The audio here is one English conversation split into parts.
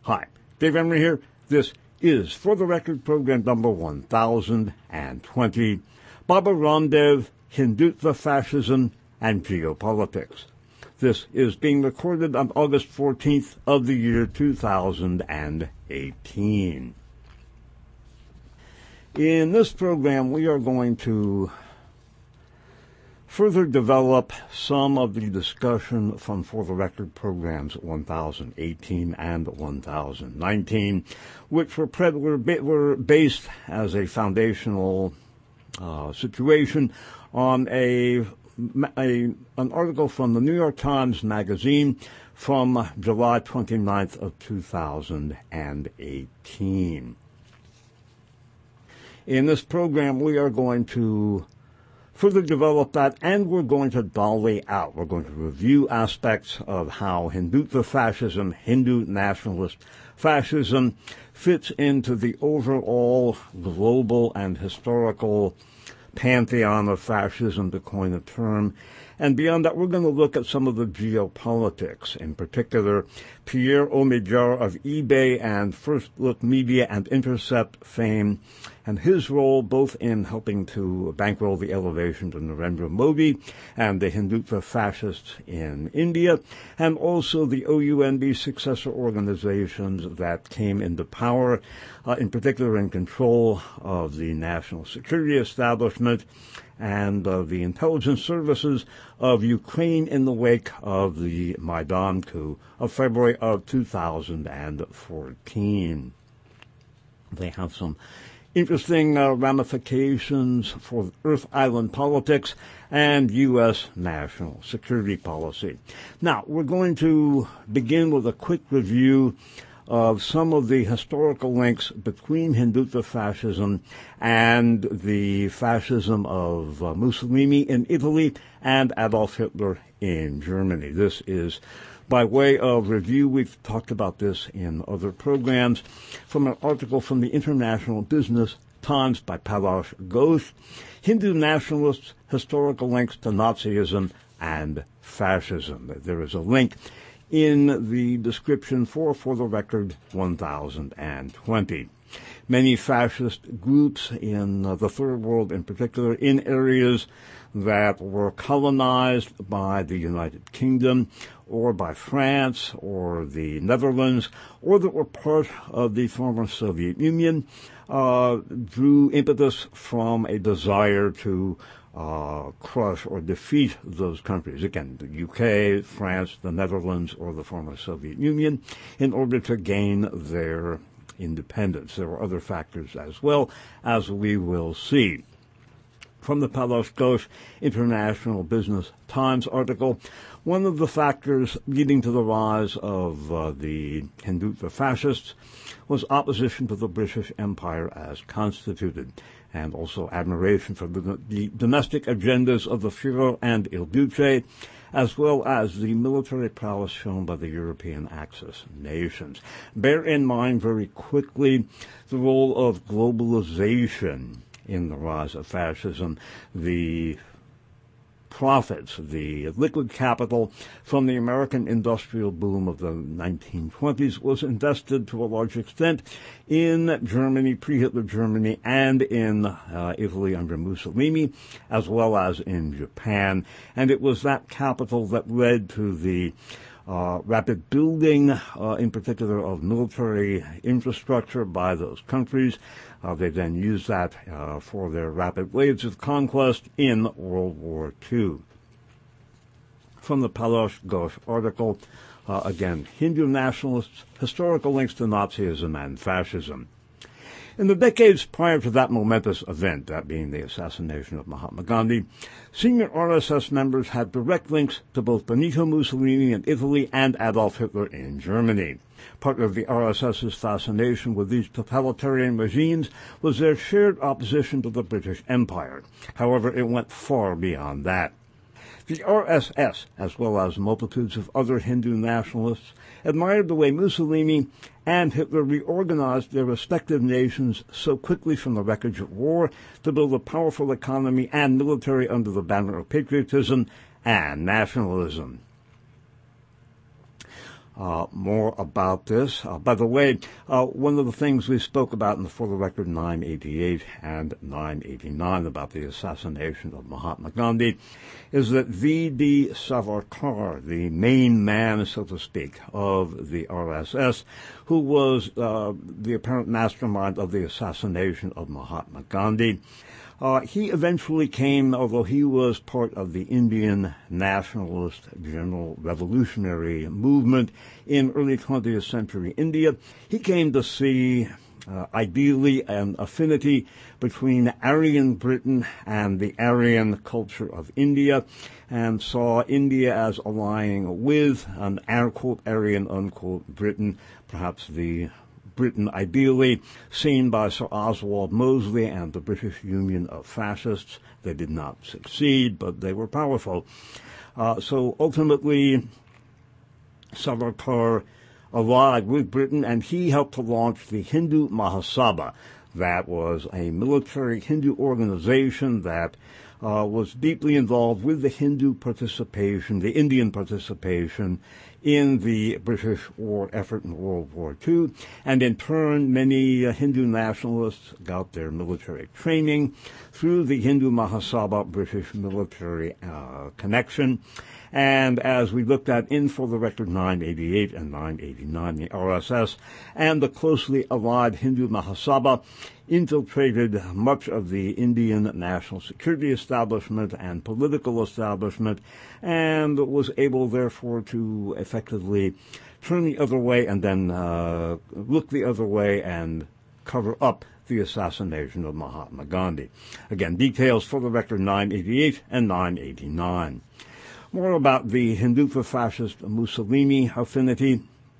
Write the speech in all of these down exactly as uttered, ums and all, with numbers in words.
Hi, Dave Emory here. This is For the Record program number one thousand twenty, Baba Ramdev, Hindutva Fascism and Geopolitics. This is being recorded on August fourteenth of the year two thousand eighteen. In this program, we are going to further develop some of the discussion from For the Record programs one thousand eighteen and one thousand nineteen, which were, pre- were, ba- were based as a foundational uh, situation on a, a an article from the New York Times Magazine from July twenty-ninth of two thousand eighteen. In this program, we are going to further develop that, and we're going to dolly out. We're going to review aspects of how Hindutva fascism, Hindu nationalist fascism, fits into the overall global and historical pantheon of fascism, to coin a term. And beyond that, we're going to look at some of the geopolitics, in particular, Pierre Omidyar of eBay and First Look Media and Intercept fame, and his role both in helping to bankroll the elevation to Narendra Modi and the Hindutva fascists in India, and also the O U N B successor organizations that came into power, uh, in particular in control of the national security establishment and uh, the intelligence services of Ukraine in the wake of the Maidan coup of February of two thousand fourteen. They have some interesting uh, ramifications for Earth Island politics and U S national security policy. Now, we're going to begin with a quick review of some of the historical links between Hindutva fascism and the fascism of uh, Mussolini in Italy and Adolf Hitler in Germany. This is by way of review. We've talked about this in other programs, from an article from the International Business Times by Palash Ghosh, Hindu Nationalists, Historical Links to Nazism and Fascism. There is a link in the description for For the Record one thousand twenty. Many fascist groups in uh, the Third World, in particular, in areas that were colonized by the United Kingdom or by France or the Netherlands, or that were part of the former Soviet Union, uh, drew impetus from a desire to Uh, crush or defeat those countries, again, the U K, France, the Netherlands, or the former Soviet Union, in order to gain their independence. There were other factors as well, as we will see. From the Palash Ghosh International Business Times article, one of the factors leading to the rise of uh, the Hindutva fascists was opposition to the British Empire as constituted, and also admiration for the, the domestic agendas of the Führer and Il Duce, as well as the military prowess shown by the European Axis nations. Bear in mind very quickly the role of globalization in the rise of fascism. The profits, the liquid capital from the American industrial boom of the nineteen twenties was invested to a large extent in Germany, pre-Hitler Germany, and in uh, Italy under Mussolini, as well as in Japan. And it was that capital that led to the Uh, rapid building, uh, in particular, of military infrastructure by those countries. Uh, they then used that uh, for their rapid waves of conquest in World War Two. From the Palash Ghosh article, uh, again, Hindu nationalists, historical links to Nazism and fascism. In the decades prior to that momentous event, that being the assassination of Mahatma Gandhi, senior R S S members had direct links to both Benito Mussolini in Italy and Adolf Hitler in Germany. Part of the R S S's fascination with these totalitarian regimes was their shared opposition to the British Empire. However, it went far beyond that. The R S S, as well as multitudes of other Hindu nationalists, admired the way Mussolini and Hitler reorganized their respective nations so quickly from the wreckage of war to build a powerful economy and military under the banner of patriotism and nationalism. uh, more about this. Uh, by the way, uh, one of the things we spoke about in the For the Record nine eighty-eight and nine eighty-nine about the assassination of Mahatma Gandhi is that V D Savarkar, the main man, so to speak, of the R S S, who was uh, the apparent mastermind of the assassination of Mahatma Gandhi, Uh, he eventually came, although he was part of the Indian nationalist general revolutionary movement in early twentieth century India, he came to see uh, ideally an affinity between Aryan Britain and the Aryan culture of India, and saw India as allying with an quote Aryan unquote Britain, perhaps the Britain ideally seen by Sir Oswald Mosley and the British Union of Fascists. They did not succeed, but they were powerful. Uh, so ultimately, Savarkar allied with Britain, and he helped to launch the Hindu Mahasabha. That was a military Hindu organization that uh, was deeply involved with the Hindu participation, the Indian participation in the British war effort in World War Two, and in turn many uh, Hindu nationalists got their military training through the Hindu Mahasabha British military uh, connection. And as we looked at in For the Record nine eighty-eight and nine eighty-nine, the R S S and the closely allied Hindu Mahasabha infiltrated much of the Indian national security establishment and political establishment, and was able, therefore, to effectively turn the other way and then uh, look the other way and cover up the assassination of Mahatma Gandhi. Again, details For the Record nine eighty-eight and nine eighty-nine. More about the Hindutva fascist Mussolini affinity.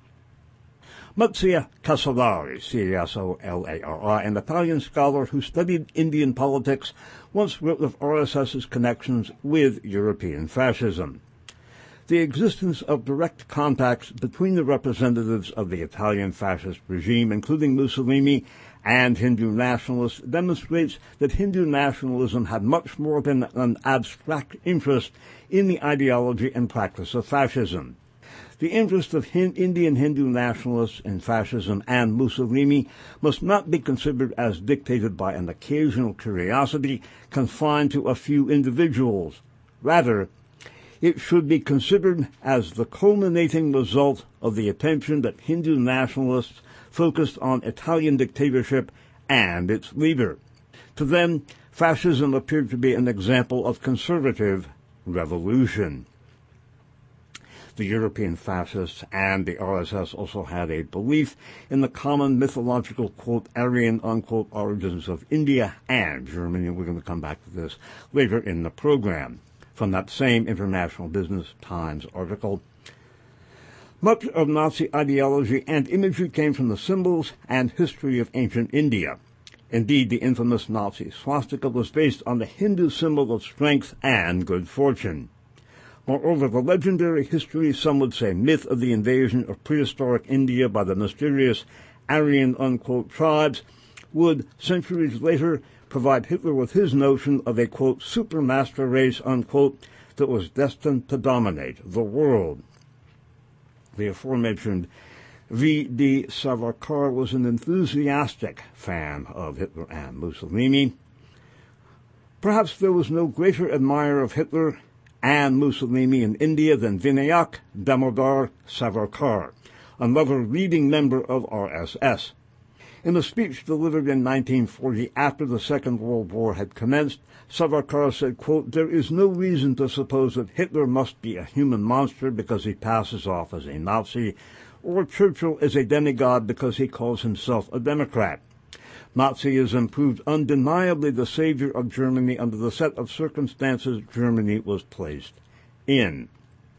Marzia Cassolari, C S O L A R I, an Italian scholar who studied Indian politics, once wrote of R S S's connections with European fascism. The existence of direct contacts between the representatives of the Italian fascist regime, including Mussolini, and Hindu nationalists, demonstrates that Hindu nationalism had much more than an abstract interest in the ideology and practice of fascism. The interest of Indian Hindu nationalists in fascism and Mussolini must not be considered as dictated by an occasional curiosity confined to a few individuals. Rather, it should be considered as the culminating result of the attention that Hindu nationalists focused on Italian dictatorship and its leader. To them, fascism appeared to be an example of conservative revolution. The European fascists and the R S S also had a belief in the common mythological, quote, Aryan, unquote, origins of India and Germany. We're going to come back to this later in the program. From that same International Business Times article, much of Nazi ideology and imagery came from the symbols and history of ancient India. Indeed, the infamous Nazi swastika was based on the Hindu symbol of strength and good fortune. Moreover, the legendary history, some would say myth, of the invasion of prehistoric India by the mysterious Aryan, unquote, tribes would, centuries later, provide Hitler with his notion of a, quote, supermaster race, unquote, that was destined to dominate the world. The aforementioned V D Savarkar was an enthusiastic fan of Hitler and Mussolini. Perhaps there was no greater admirer of Hitler and Mussolini in India than Vinayak Damodar Savarkar, another leading member of R S S. In a speech delivered in nineteen forty after the Second World War had commenced, Savarkar said, quote, there is no reason to suppose that Hitler must be a human monster because he passes off as a Nazi, or Churchill is a demigod because he calls himself a Democrat. Nazism proved undeniably the savior of Germany under the set of circumstances Germany was placed in.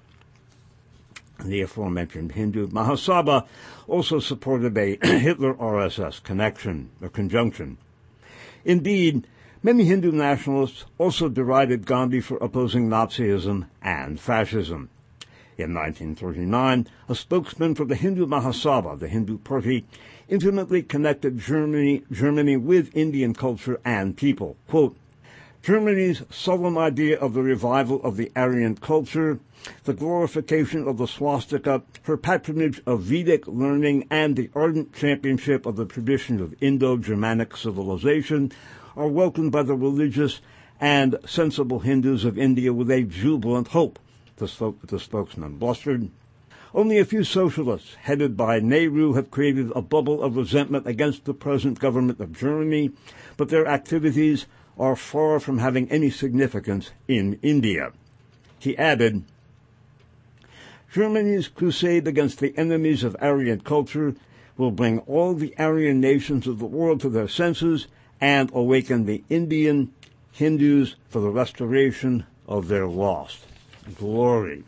The aforementioned Hindu Mahasabha also supported a Hitler-R S S connection, or conjunction. Indeed, many Hindu nationalists also derided Gandhi for opposing Nazism and fascism. In nineteen thirty-nine, a spokesman for the Hindu Mahasabha, the Hindu party, intimately connected Germany, Germany with Indian culture and people. Quote, Germany's solemn idea of the revival of the Aryan culture, the glorification of the swastika, her patronage of Vedic learning, and the ardent championship of the tradition of Indo-Germanic civilization are welcomed by the religious and sensible Hindus of India with a jubilant hope, the, spoke, the spokesman blustered. Only a few socialists, headed by Nehru, have created a bubble of resentment against the present government of Germany, but their activities are far from having any significance in India. He added, Germany's crusade against the enemies of Aryan culture will bring all the Aryan nations of the world to their senses and awaken the Indian Hindus for the restoration of their lost glory.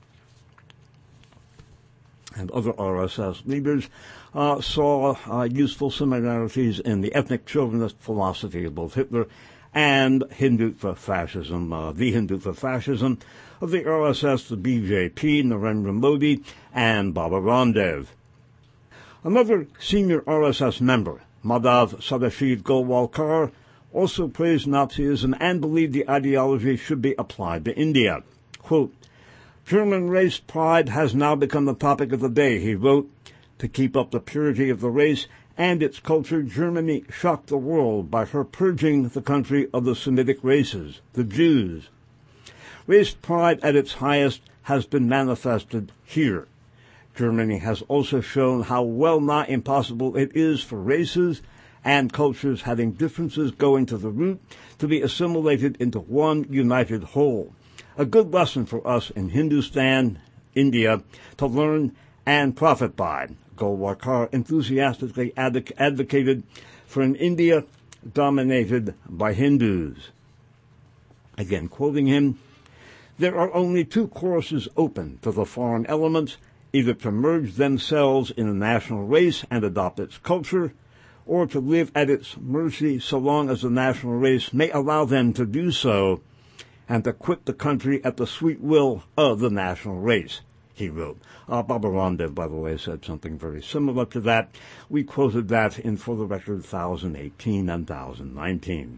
And other R S S leaders uh, saw uh, useful similarities in the ethnic chauvinist philosophy of both Hitler and Hindutva fascism, uh, the Hindutva fascism of the R S S, the B J P, Narendra Modi, and Baba Ramdev. Another senior R S S member, Madhav Sadashiv Golwalkar, also praised Nazism and believed the ideology should be applied to India. Quote, German race pride has now become the topic of the day, he wrote. To keep up the purity of the race and its culture, Germany shocked the world by her purging the country of the Semitic races, the Jews. Race pride at its highest has been manifested here. Germany has also shown how well nigh impossible it is for races and cultures having differences going to the root to be assimilated into one united whole. A good lesson for us in Hindustan, India, to learn and profit by. Golwalkar enthusiastically advoc- advocated for an India dominated by Hindus. Again, quoting him, there are only two courses open to the foreign elements, either to merge themselves in a national race and adopt its culture, or to live at its mercy so long as the national race may allow them to do so, and to quit the country at the sweet will of the national race, he wrote. Uh, Baba Ramdev, by the way, said something very similar to that. We quoted that in, for the record, one thousand eighteen and one thousand nineteen.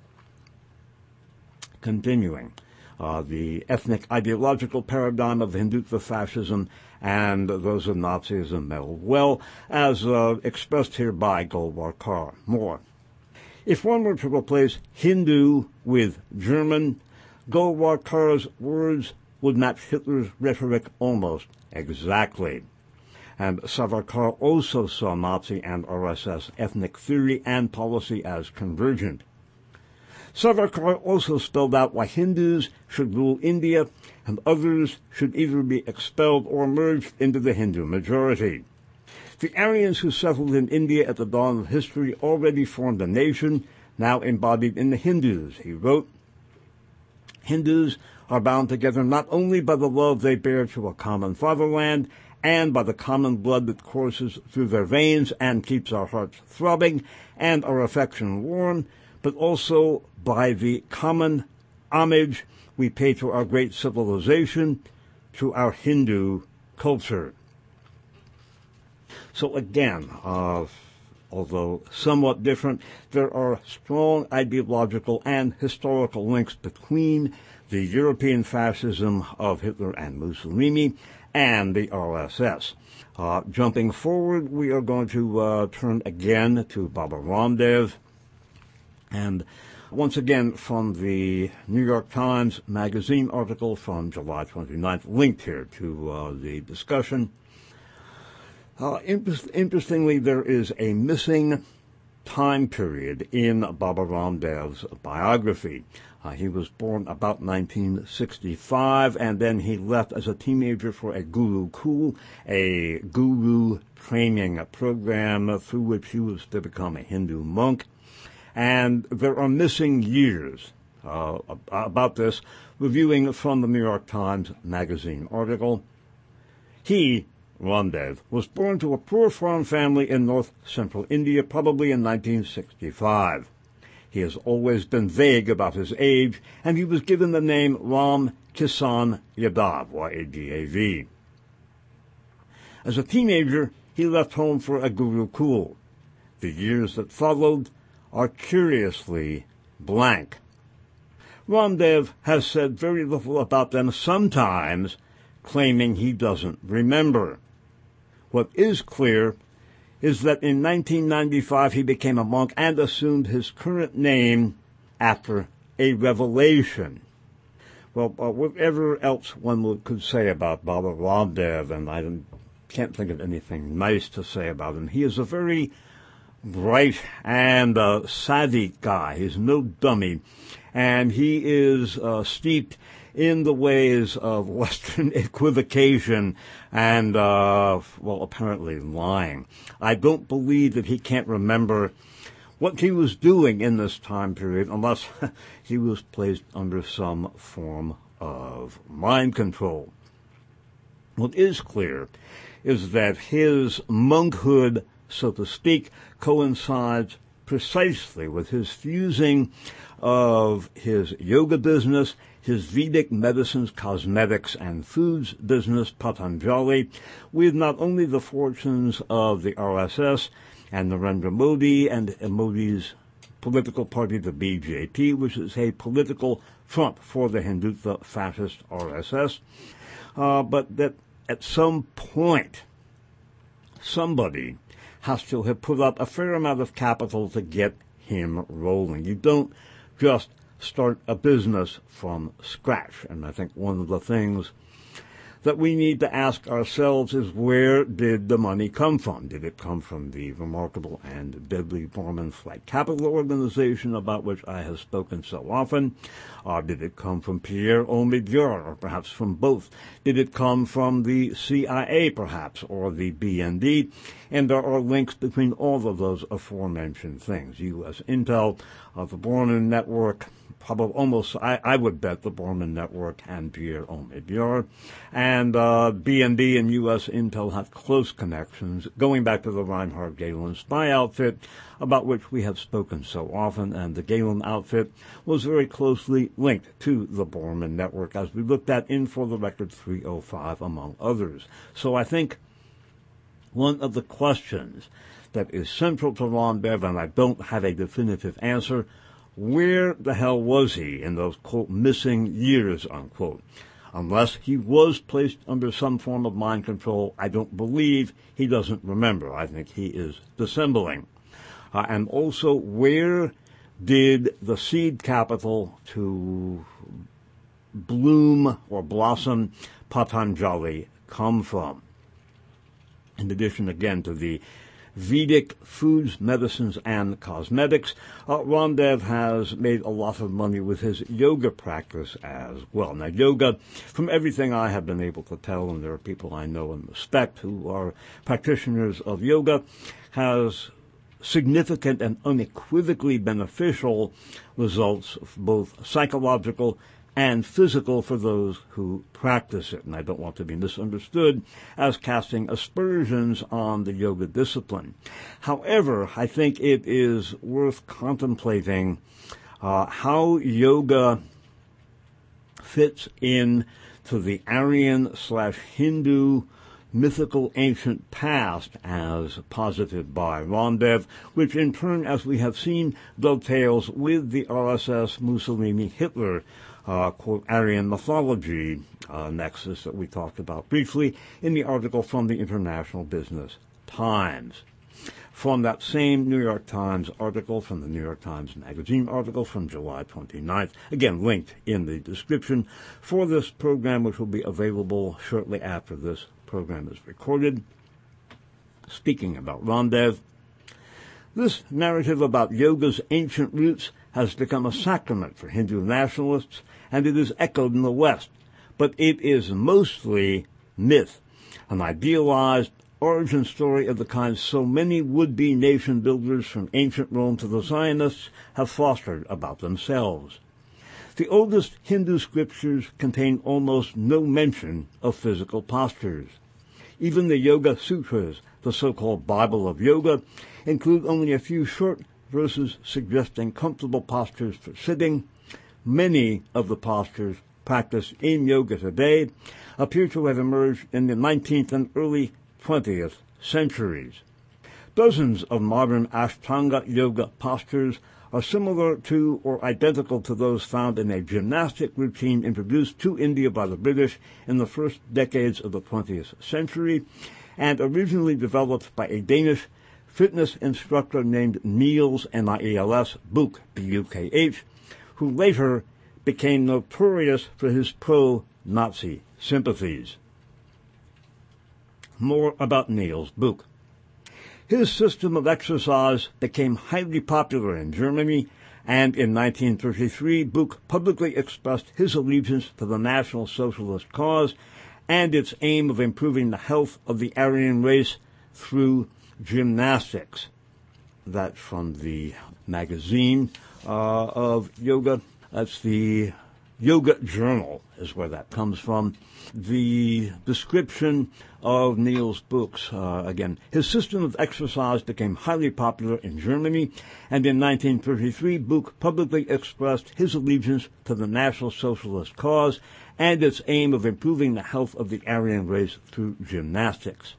Continuing, uh, the ethnic ideological paradigm of Hindutva fascism and those of Nazism meld well, as uh, expressed here by Golwalkar. More. If one were to replace Hindu with German, Golwalkar's words would match Hitler's rhetoric almost exactly. And Savarkar also saw Nazi and R S S ethnic theory and policy as convergent. Savarkar also spelled out why Hindus should rule India and others should either be expelled or merged into the Hindu majority. The Aryans who settled in India at the dawn of history already formed a nation, now embodied in the Hindus, he wrote. Hindus are bound together not only by the love they bear to a common fatherland and by the common blood that courses through their veins and keeps our hearts throbbing and our affection warm, but also by the common homage we pay to our great civilization, to our Hindu culture. So again, uh, although somewhat different, there are strong ideological and historical links between the European fascism of Hitler and Mussolini and the R S S. Uh, jumping forward, we are going to uh, turn again to Baba Ramdev, and once again from the New York Times Magazine article from July twenty-ninth, linked here to uh, the discussion. Uh, inter- interestingly, there is a missing time period in Baba Ramdev's biography. Uh, he was born about nineteen sixty-five, and then he left as a teenager for a Gurukul, a guru training program through which he was to become a Hindu monk. And there are missing years uh, about this, reviewing from the New York Times Magazine article. He, Ramdev, was born to a poor farm family in north-central India, probably in nineteen sixty-five. He has always been vague about his age, and he was given the name Ram Kisan Yadav, Y A D A V. As a teenager, he left home for a Gurukul. The years that followed are curiously blank. Ramdev has said very little about them, sometimes claiming he doesn't remember. What is clear is that in nineteen ninety-five he became a monk and assumed his current name after a revelation. Well, uh, whatever else one could say about Baba Ramdev, and I can't think of anything nice to say about him, he is a very bright and uh, savvy guy. He's no dummy, and he is uh, steeped in the ways of Western equivocation and, uh, well, apparently lying. I don't believe that he can't remember what he was doing in this time period unless he was placed under some form of mind control. What is clear is that his monkhood, so to speak, coincides precisely with his fusing of his yoga business, his Vedic medicines, cosmetics, and foods business, Patanjali, with not only the fortunes of the R S S and Narendra Modi and Modi's political party, the B J P, which is a political front for the Hindutva fascist R S S, uh, but that at some point somebody has to have put up a fair amount of capital to get him rolling. You don't just start a business from scratch. And I think one of the things that we need to ask ourselves is, where did the money come from? Did it come from the remarkable and deadly Borman Flight Capital Organization, about which I have spoken so often? Or did it come from Pierre Omidyar, or perhaps from both? Did it come from the C I A, perhaps, or the B N D? And there are links between all of those aforementioned things. U S Intel, uh, the Borman Network, probably almost, I, I would bet, the Borman Network and Pierre Omidyar. And uh, B N D and U S Intel have close connections, going back to the Reinhard Gehlen spy outfit, about which we have spoken so often, and the Gehlen outfit was very closely linked to the Borman Network, as we looked at in For the Record three oh five, among others. So I think one of the questions that is central to Ramdev, and I don't have a definitive answer, where the hell was he in those, quote, missing years, unquote? Unless he was placed under some form of mind control, I don't believe he doesn't remember. I think he is dissembling. Uh, and also, where did the seed capital to bloom or blossom Patanjali come from? In addition, again, to the Vedic foods, medicines, and cosmetics, uh, Ramdev has made a lot of money with his yoga practice as well. Now, yoga, from everything I have been able to tell, and there are people I know and respect who are practitioners of yoga, has significant and unequivocally beneficial results, both psychological and physical, for those who practice it. And I don't want to be misunderstood as casting aspersions on the yoga discipline. However, I think it is worth contemplating uh, how yoga fits in to the Aryan slash Hindu mythical ancient past as posited by Ramdev, which in turn, as we have seen, dovetails with the R S S Mussolini Hitler Uh, quote, Aryan mythology uh, nexus that we talked about briefly in the article from the International Business Times. From that same New York Times article, from the New York Times Magazine article from July twenty-ninth, again linked in the description for this program, which will be available shortly after this program is recorded. Speaking about Ramdev, this narrative about yoga's ancient roots has become a sacrament for Hindu nationalists, and it is echoed in the West. But it is mostly myth, an idealized origin story of the kind so many would-be nation builders from ancient Rome to the Zionists have fostered about themselves. The oldest Hindu scriptures contain almost no mention of physical postures. Even the Yoga Sutras, the so-called Bible of Yoga, include only a few short verses suggesting comfortable postures for sitting. Many of the postures practiced in yoga today appear to have emerged in the nineteenth and early twentieth centuries. Dozens of modern Ashtanga yoga postures are similar to or identical to those found in a gymnastic routine introduced to India by the British in the first decades of the twentieth century and originally developed by a Danish fitness instructor named Niels, N I E L S, Buch, B U K H, who later became notorious for his pro-Nazi sympathies. More about Niels Buch. His system of exercise became highly popular in Germany, and in nineteen thirty-three, Buch publicly expressed his allegiance to the National Socialist cause and its aim of improving the health of the Aryan race through gymnastics. That's from the magazine uh, of yoga. That's the Yoga Journal is where that comes from. The description of Niels Buch's, uh, again, his system of exercise became highly popular in Germany, and in nineteen thirty-three, Buch publicly expressed his allegiance to the National Socialist cause and its aim of improving the health of the Aryan race through gymnastics.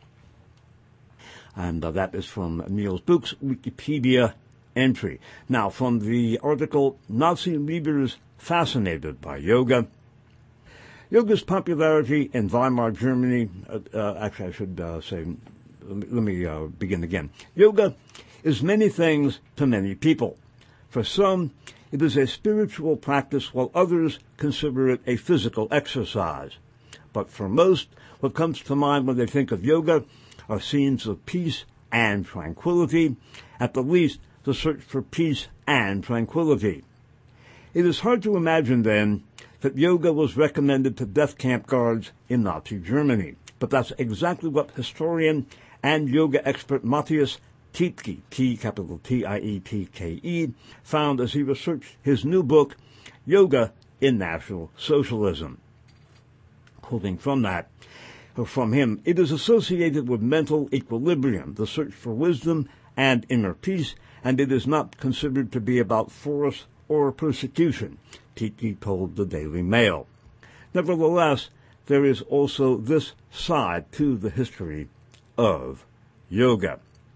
And uh, that is from Niels Buch's Wikipedia entry. Now, from the article, Nazi Leaders Fascinated by Yoga. Yoga's popularity in Weimar Germany, uh, uh, actually I should uh, say, let me, let me uh, begin again. Yoga is many things to many people. For some, it is a spiritual practice, while others consider it a physical exercise. But for most, what comes to mind when they think of yoga are scenes of peace and tranquility, at the least the search for peace and tranquility. It is hard to imagine, then, that yoga was recommended to death camp guards in Nazi Germany. But that's exactly what historian and yoga expert Matthias Tiedtke, T capital T I E T K E, found as he researched his new book, Yoga in National Socialism. Quoting from that, or from him, it is associated with mental equilibrium, the search for wisdom and inner peace, and it is not considered to be about force or persecution, Tiedtke told the Daily Mail. Nevertheless, there is also this side to the history of yoga.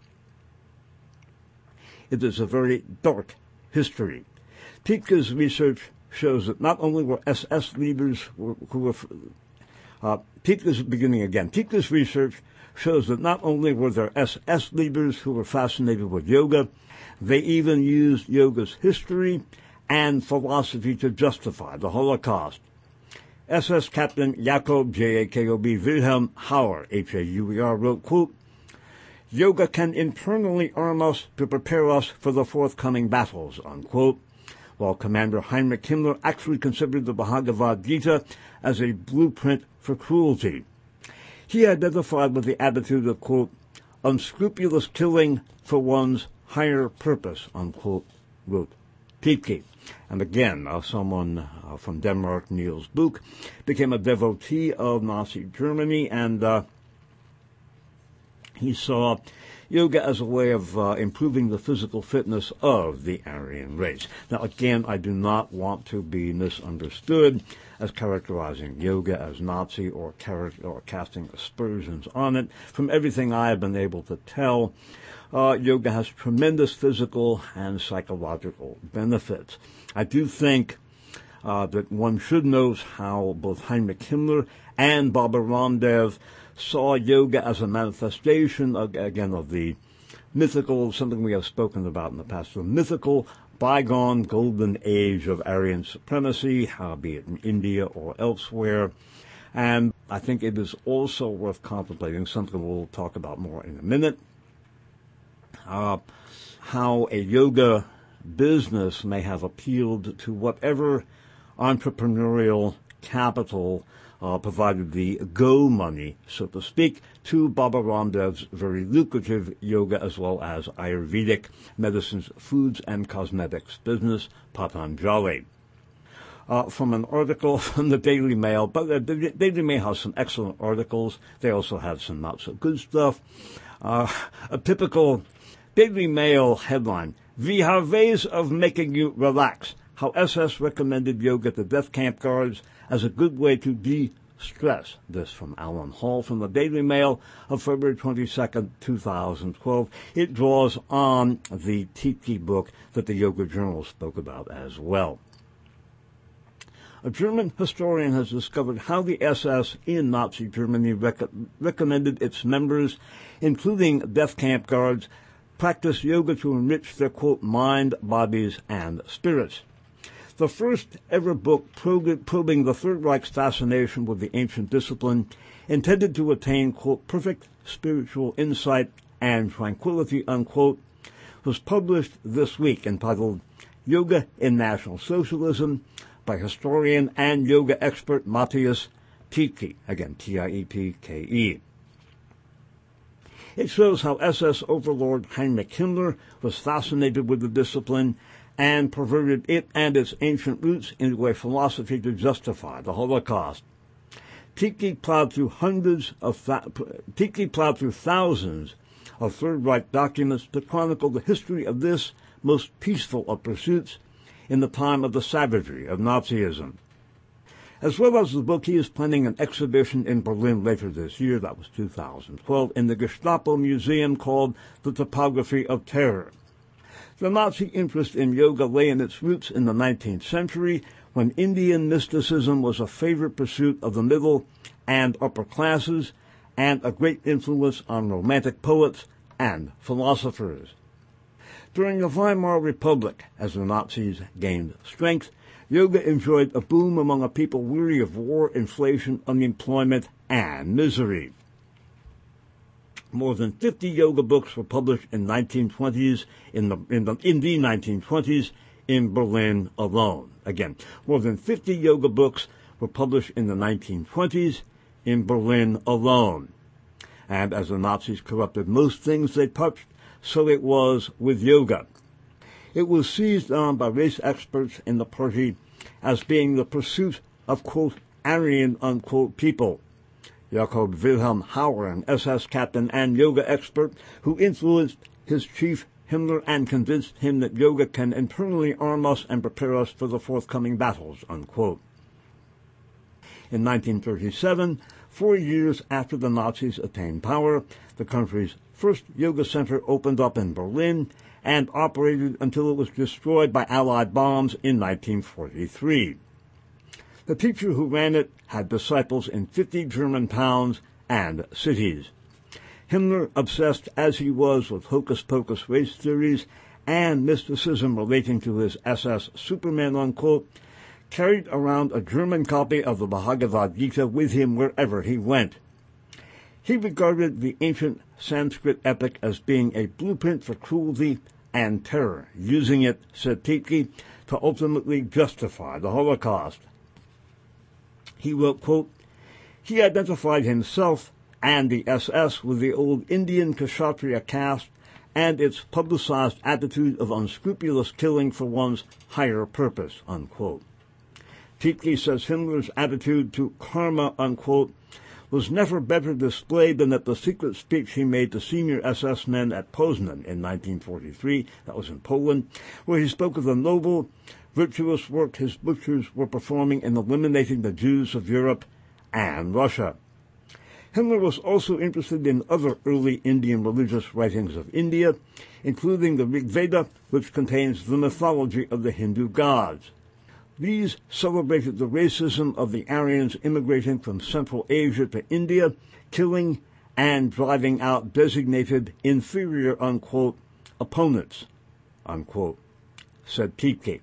It is a very dark history. Tiedtke's research shows that not only were S S leaders who were, uh, Tiedtke's beginning again, Tiedtke's research shows that not only were there S S leaders who were fascinated with yoga, they even used yoga's history and philosophy to justify the Holocaust. S S Captain Jakob, J A K O B, Wilhelm Hauer, H A U E R, wrote, quote, "Yoga can internally arm us to prepare us for the forthcoming battles," unquote, while Commander Heinrich Himmler actually considered the Bhagavad Gita as a blueprint for cruelty. He identified with the attitude of, quote, "unscrupulous killing for one's higher purpose," unquote, wrote Tiedtke. And again, uh, someone uh, from Denmark, Niels Buch, became a devotee of Nazi Germany, and uh, he saw yoga as a way of uh, improving the physical fitness of the Aryan race. Now, again, I do not want to be misunderstood as characterizing yoga as Nazi or, char- or casting aspersions on it. From everything I have been able to tell, uh, yoga has tremendous physical and psychological benefits. I do think uh, that one should note how both Heinrich Himmler and Baba Ramdev saw yoga as a manifestation, again, of the mythical, something we have spoken about in the past, the mythical bygone golden age of Aryan supremacy, uh, be it in India or elsewhere. And I think it is also worth contemplating, something we'll talk about more in a minute, uh, how a yoga business may have appealed to whatever entrepreneurial capital Uh, provided the go money, so to speak, to Baba Ramdev's very lucrative yoga as well as Ayurvedic medicines, foods, and cosmetics business, Patanjali. Uh, from an article from the Daily Mail, but uh, the Daily Mail has some excellent articles. They also have some not-so-good stuff. Uh, a typical Daily Mail headline, "We have ways of making you relax. How S S recommended yoga to death camp guards as a good way to stress. This from Alan Hall from the Daily Mail of February twenty-second, two thousand twelve. It draws on the Tiki book that the Yoga Journal spoke about as well. A German historian has discovered how the S S in Nazi Germany rec- recommended its members, including death camp guards, practice yoga to enrich their, quote, mind, bodies, and spirits. The first ever book probing the Third Reich's fascination with the ancient discipline, intended to attain, quote, perfect spiritual insight and tranquility, unquote, was published this week, entitled Yoga in National Socialism, by historian and yoga expert Matthias Tiepke, again, T I E P K E. It shows how S S overlord Heinrich Himmler was fascinated with the discipline and perverted it and its ancient roots into a philosophy to justify the Holocaust. Tiepke plowed through hundreds of th- Tiepke plowed through thousands of Third Reich documents to chronicle the history of this most peaceful of pursuits in the time of the savagery of Nazism. As well as the book, he is planning an exhibition in Berlin later this year, that was two thousand twelve, in the Gestapo Museum called The Topography of Terror. The Nazi interest in yoga lay in its roots in the nineteenth century, when Indian mysticism was a favorite pursuit of the middle and upper classes, and a great influence on Romantic poets and philosophers. During the Weimar Republic, as the Nazis gained strength, yoga enjoyed a boom among a people weary of war, inflation, unemployment, and misery. More than fifty yoga books were published in nineteen twenties in the in the in the nineteen twenties in Berlin alone. Again, more than fifty yoga books were published in the nineteen twenties in Berlin alone. And as the Nazis corrupted most things they touched, so it was with yoga. It was seized on by race experts in the party as being the pursuit of, quote, Aryan, unquote, people. Jakob Wilhelm Hauer, an S S captain and yoga expert who influenced his chief Himmler and convinced him that yoga can internally arm us and prepare us for the forthcoming battles, unquote. In nineteen thirty-seven, four years after the Nazis attained power, the country's first yoga center opened up in Berlin and operated until it was destroyed by Allied bombs in nineteen forty-three. The teacher who ran it had disciples in fifty German towns and cities. Himmler, obsessed as he was with hocus-pocus race theories and mysticism relating to his S S Superman, unquote, carried around a German copy of the Bhagavad Gita with him wherever he went. He regarded the ancient Sanskrit epic as being a blueprint for cruelty and terror, using it, said Tiepke, to ultimately justify the Holocaust. He wrote, quote, he identified himself and the S S with the old Indian Kshatriya caste and its publicized attitude of unscrupulous killing for one's higher purpose, unquote. Tiepke says Himmler's attitude to karma, unquote, was never better displayed than at the secret speech he made to senior S S men at Poznan in nineteen forty-three, that was in Poland, where he spoke of the noble, virtuous work his butchers were performing in eliminating the Jews of Europe and Russia. Himmler was also interested in other early Indian religious writings of India, including the Rig Veda, which contains the mythology of the Hindu gods. These celebrated the racism of the Aryans immigrating from Central Asia to India, killing and driving out designated inferior, unquote, opponents, unquote, said Tiepke.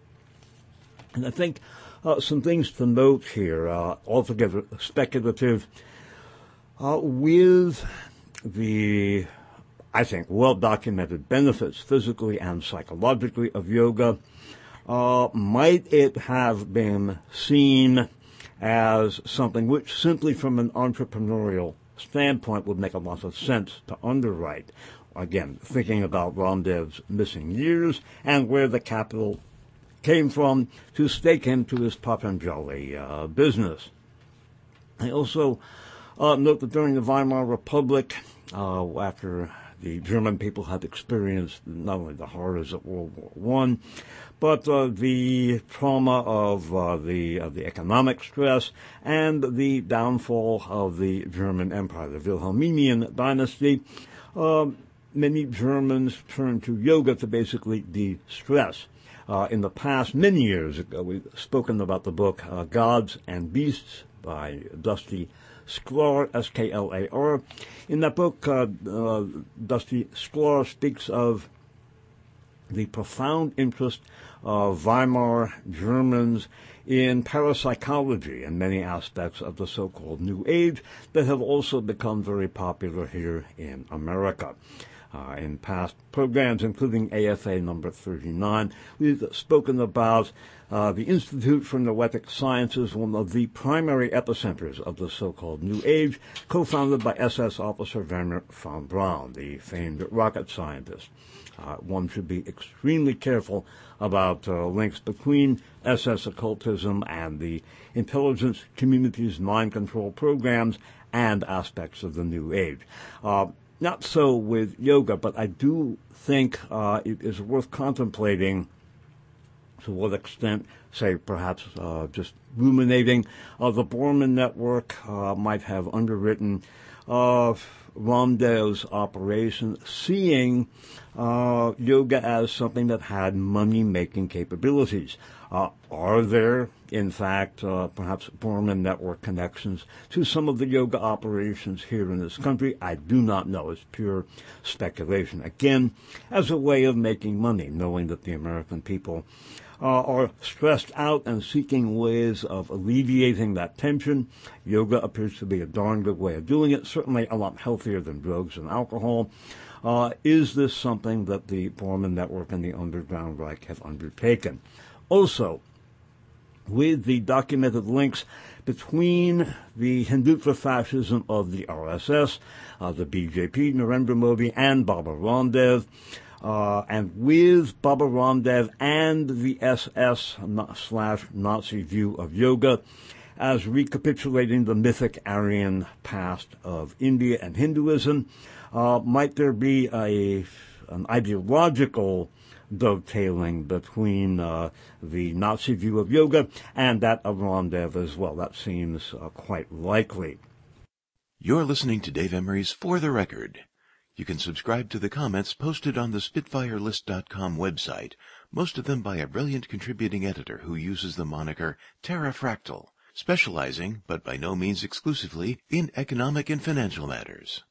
And I think uh, some things to note here, uh, altogether speculative, uh, with the, I think, well-documented benefits physically and psychologically of yoga. Uh, might it have been seen as something which simply from an entrepreneurial standpoint would make a lot of sense to underwrite? Again, thinking about Ramdev's missing years and where the capital came from to stake him to his Patanjali uh, business. I also uh, note that during the Weimar Republic, uh, after the German people had experienced not only the horrors of World War One, but uh, the trauma of uh, the of the economic stress and the downfall of the German Empire, the Wilhelminian dynasty. Uh, many Germans turned to yoga to basically de-stress. Uh, in the past, many years ago, we've spoken about the book uh, Gods and Beasts by Dusty Sklar, S K L A R. In that book, uh, uh, Dusty Sklar speaks of the profound interest of Weimar Germans in parapsychology and many aspects of the so-called New Age that have also become very popular here in America. Uh, in past programs, including A F A number thirty-nine, we've spoken about uh, the Institute for Noetic Sciences, one of the primary epicenters of the so-called New Age, co-founded by S S officer Wernher von Braun, the famed rocket scientist. Uh, one should be extremely careful about uh, links between S S occultism and the intelligence community's mind control programs and aspects of the New Age. Uh, Not so with yoga, but I do think uh, it is worth contemplating to what extent, say, perhaps uh, just ruminating. Uh, the Borman Network uh, might have underwritten uh, Ramdev's operation, seeing uh, yoga as something that had money-making capabilities. Uh, are there, in fact, uh, perhaps Borman Network connections to some of the yoga operations here in this country? I do not know. It's pure speculation. Again, as a way of making money, knowing that the American people uh, are stressed out and seeking ways of alleviating that tension. Yoga appears to be a darn good way of doing it, certainly a lot healthier than drugs and alcohol. Uh, is this something that the Borman Network and the Underground Reich have undertaken? Also, with the documented links between the Hindutva fascism of the R S S, uh, the B J P, Narendra Modi, and Baba Ramdev, uh, and with Baba Ramdev and the S S slash Nazi view of yoga, as recapitulating the mythic Aryan past of India and Hinduism, uh, might there be a an ideological dovetailing between uh, the Nazi view of yoga and that of Ramdev as well? That seems uh, quite likely. You're listening to Dave Emery's For the Record. You can subscribe to the comments posted on the Spitfire List dot com website, most of them by a brilliant contributing editor who uses the moniker Terrafractal, specializing, but by no means exclusively, in economic and financial matters.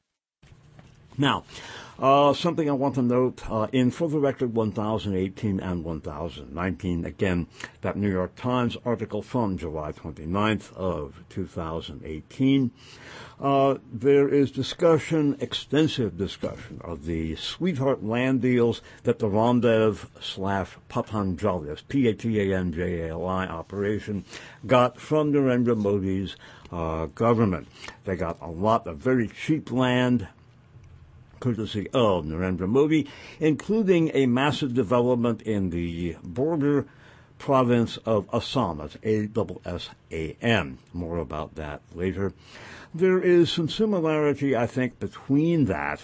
Now, uh, something I want to note, uh, in For the Record one thousand eighteen and one thousand nineteen, again, that New York Times article from July twenty-ninth of two thousand eighteen, uh, there is discussion, extensive discussion, of the sweetheart land deals that the Ramdev slash Patanjali, P A T A N J A L I operation, got from Narendra Modi's uh, government. They got a lot of very cheap land, courtesy of Narendra Modi, including a massive development in the border province of Assam. That's A S S A M. More about that later. There is some similarity, I think, between that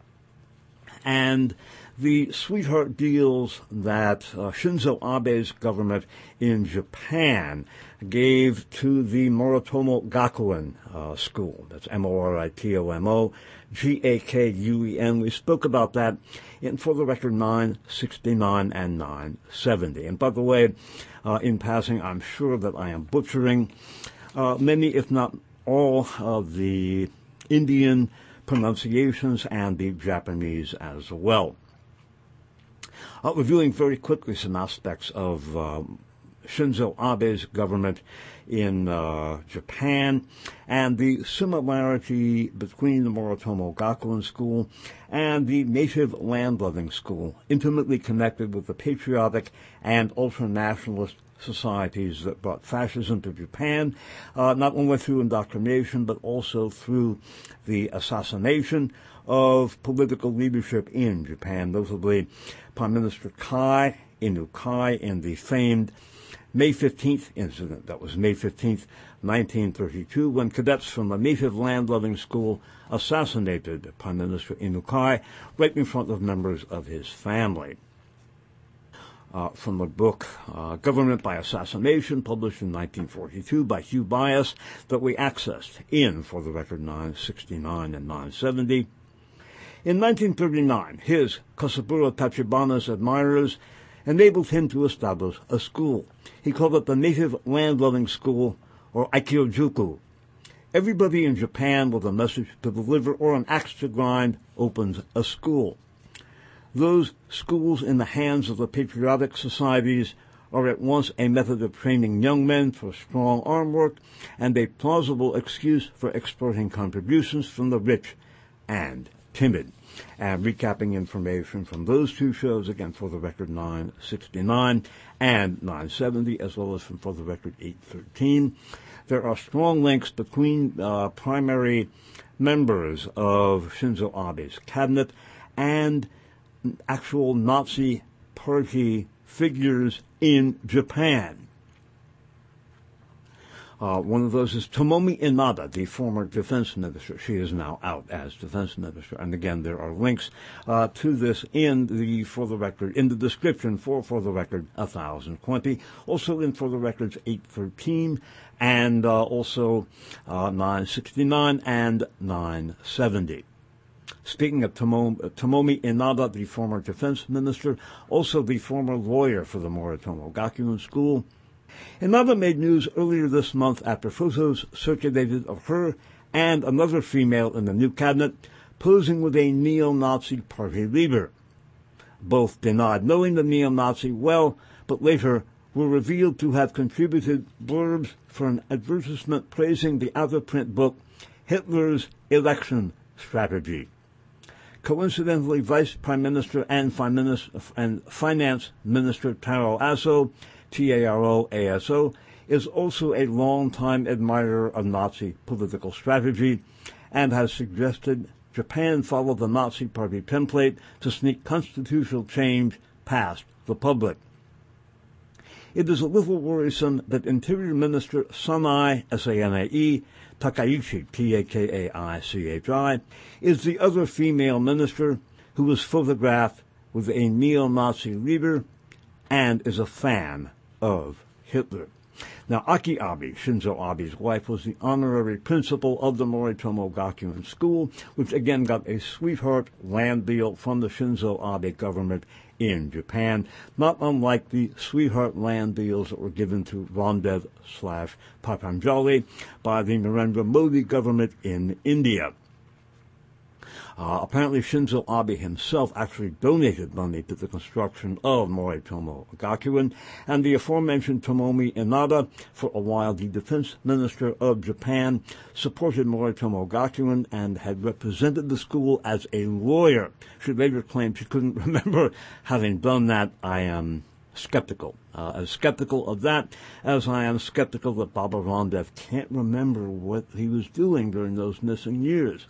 and the sweetheart deals that uh, Shinzo Abe's government in Japan gave to the Moritomo Gakuen uh, school. That's M O R I T O M O G A K U E N. We spoke about that in, for the record, nine sixty-nine and nine seventy. And by the way, uh, in passing, I'm sure that I am butchering uh, many, if not all, of the Indian pronunciations and the Japanese as well. Uh, reviewing very quickly some aspects of um, Shinzo Abe's government in uh, Japan and the similarity between the Moritomo Gakuen School and the Native Land-Loving School, intimately connected with the patriotic and ultra-nationalist societies that brought fascism to Japan, uh, not only through indoctrination, but also through the assassination of political leadership in Japan, notably Prime Minister Kai, Inu Kai, in the famed May fifteenth incident. That was May fifteenth, nineteen thirty-two, when cadets from a native land-loving school assassinated Prime Minister Inukai right in front of members of his family. Uh, from the book uh, Government by Assassination, published in nineteen forty-two by Hugh Bias, that we accessed in, for the record, nine sixty-nine and nine seventy. In nineteen thirty-nine, his Kosaburo Tachibana's admirers enabled him to establish a school. He called it the Native Land-Loving School, or Aikyojuku. Everybody in Japan with a message to deliver or an axe to grind opens a school. Those schools in the hands of the patriotic societies are at once a method of training young men for strong arm work and a plausible excuse for extorting contributions from the rich and timid. And recapping information from those two shows, again, for the record, nine sixty-nine and nine seventy, as well as from, for the record, eight thirteen. There are strong links between uh, primary members of Shinzo Abe's cabinet and actual Nazi party figures in Japan. Uh, one of those is Tomomi Inada, the former defense minister. She is now out as defense minister. And again, there are links uh, to this in the, for the record, in the description for, for the record, one thousand twenty. Also in, for the records, eight thirteen, and uh, also uh, nine sixty-nine and nine seventy. Speaking of Tomomi, Tomomi Inada, the former defense minister, also the former lawyer for the Moritomo Gakuen School, Inada made news earlier this month after photos circulated of her and another female in the new cabinet posing with a neo-Nazi party leader. Both denied knowing the neo-Nazi well, but later were revealed to have contributed blurbs for an advertisement praising the out-of-print book Hitler's Election Strategy. Coincidentally, Vice Prime Minister and Finance Minister Taro Aso, T A R O A S O, is also a long-time admirer of Nazi political strategy and has suggested Japan follow the Nazi Party template to sneak constitutional change past the public. It is a little worrisome that Interior Minister Sanae, S A N A E, Takaichi, T A K A I C H I, is the other female minister who was photographed with a neo-Nazi leader and is a fan of Hitler. Now, Aki Abe, Shinzo Abe's wife, was the honorary principal of the Moritomo Gakuen School, which again got a sweetheart land deal from the Shinzo Abe government in Japan, not unlike the sweetheart land deals that were given to Ramdev slash Patanjali by the Narendra Modi government in India. Uh, apparently Shinzo Abe himself actually donated money to the construction of Moritomo Gakuen, and the aforementioned Tomomi Inada, for a while the defense minister of Japan, supported Moritomo Gakuen and had represented the school as a lawyer. She later claimed she couldn't remember having done that. I am skeptical. Uh, as skeptical of that as I am skeptical that Baba Ramdev can't remember what he was doing during those missing years.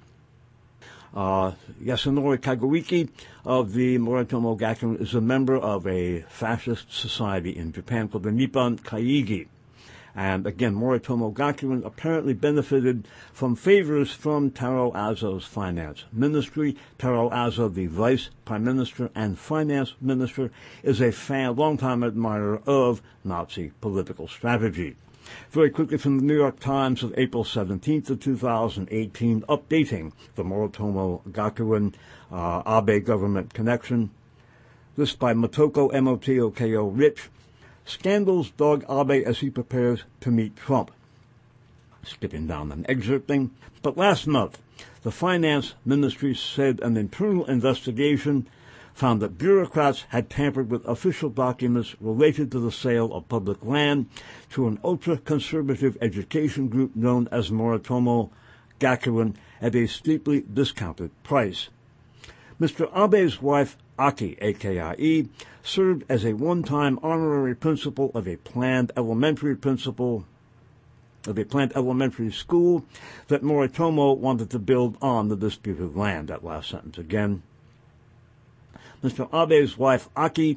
Uh, Yasunori Kaguriki of the Moritomo Gakuen is a member of a fascist society in Japan called the Nippon Kaigi. And again, Moritomo Gakuen apparently benefited from favors from Taro Aso's finance ministry. Taro Aso, the vice prime minister and finance minister, is a fan, longtime admirer of Nazi political strategy. Very quickly from the New York Times of April seventeenth of two thousand eighteen, updating the Moritomo Gakuen uh, Abe government connection. This by Motoko, M O T O K O Rich. Scandals dog Abe as he prepares to meet Trump. Skipping down and excerpting. But last month, the finance ministry said an internal investigation found that bureaucrats had tampered with official documents related to the sale of public land to an ultra-conservative education group known as Moritomo Gakuen at a steeply discounted price. Mister Abe's wife, Aki, A K I E, served as a one-time honorary principal of a planned elementary principal of a planned elementary school that Moritomo wanted to build on the disputed land. That last sentence again. Mister Abe's wife, Aki,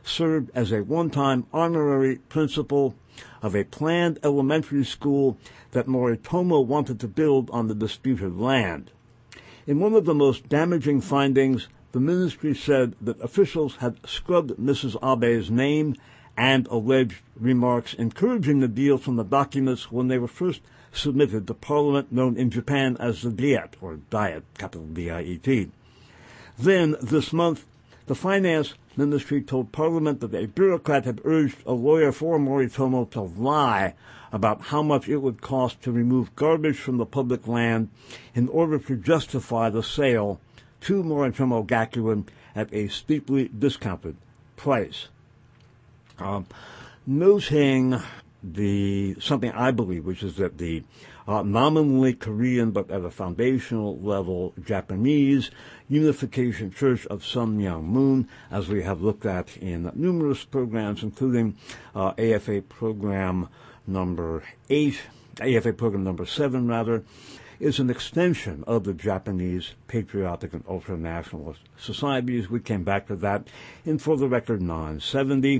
served as a one-time honorary principal of a planned elementary school that Moritomo wanted to build on the disputed land. In one of the most damaging findings, the ministry said that officials had scrubbed Missus Abe's name and alleged remarks encouraging the deal from the documents when they were first submitted to Parliament, known in Japan as the Diet, or Diet, capital D I E T. Then, this month, the Finance Ministry told Parliament that a bureaucrat had urged a lawyer for Moritomo to lie about how much it would cost to remove garbage from the public land in order to justify the sale to Moritomo Gakuen at a steeply discounted price. Um, noting the something I believe, which is that the uh, nominally Korean but at a foundational level Japanese Unification Church of Sun Myung Moon, as we have looked at in numerous programs, including uh, A F A program number eight, A F A program number seven, rather, is an extension of the Japanese patriotic and ultranationalist societies. We came back to that in For the Record nine seventy.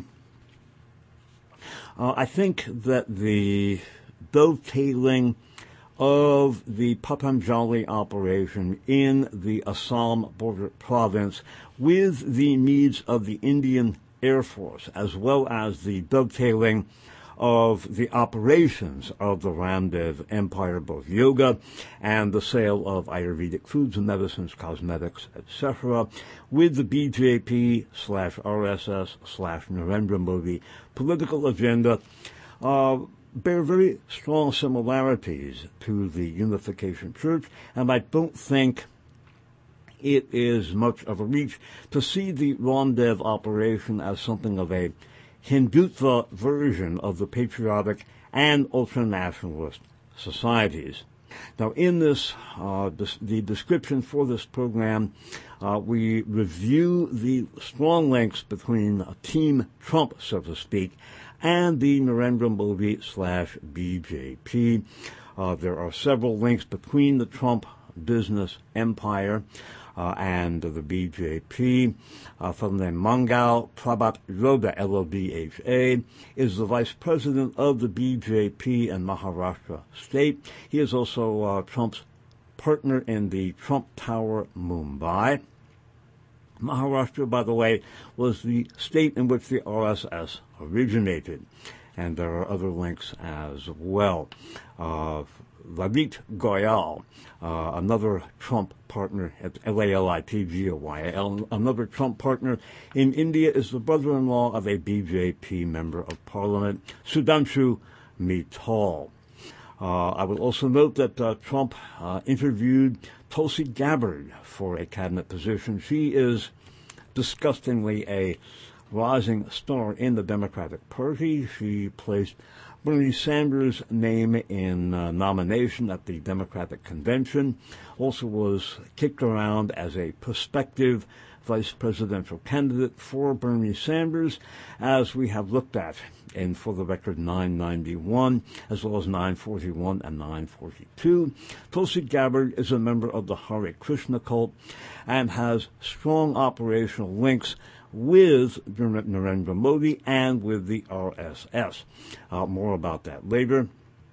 Uh, I think that the dovetailing of the Patanjali operation in the Assam border province with the needs of the Indian Air Force, as well as the dovetailing of the operations of the Ramdev Empire, both yoga and the sale of Ayurvedic foods and medicines, cosmetics, et cetera, with the B J P slash R S S slash Narendra Modi political agenda, uh, bear very strong similarities to the Unification Church, and I don't think it is much of a reach to see the Ramdev operation as something of a Hindutva version of the patriotic and ultranationalist societies. Now, in this, uh, this the description for this program, uh, we review the strong links between Team Trump, so to speak, and the Narendra Modi slash B J P. Uh, there are several links between the Trump business empire Uh, and the B J P. Uh, from the Mangal Prabhat Lodha, L O D H A, is the vice president of the B J P in Maharashtra state. He is also uh, Trump's partner in the Trump Tower, Mumbai. Maharashtra, by the way, was the state in which the R S S originated. And there are other links as well. Uh, Lalit Goyal, uh, another Trump partner at L A L I T G O Y A L, another Trump partner in India, is the brother-in-law of a B J P member of parliament, Sudhanshu Mittal. Uh, I will also note that uh, Trump uh, interviewed Tulsi Gabbard for a cabinet position. She is disgustingly a rising star in the Democratic Party. She placed Bernie Sanders' name in uh, nomination at the Democratic Convention, also was kicked around as a prospective vice presidential candidate for Bernie Sanders, as we have looked at in For the Record nine ninety-one, as well as nine forty-one and nine forty-two. Tulsi Gabbard is a member of the Hare Krishna cult and has strong operational links with Narendra Modi and with the R S S. Uh, more about that later.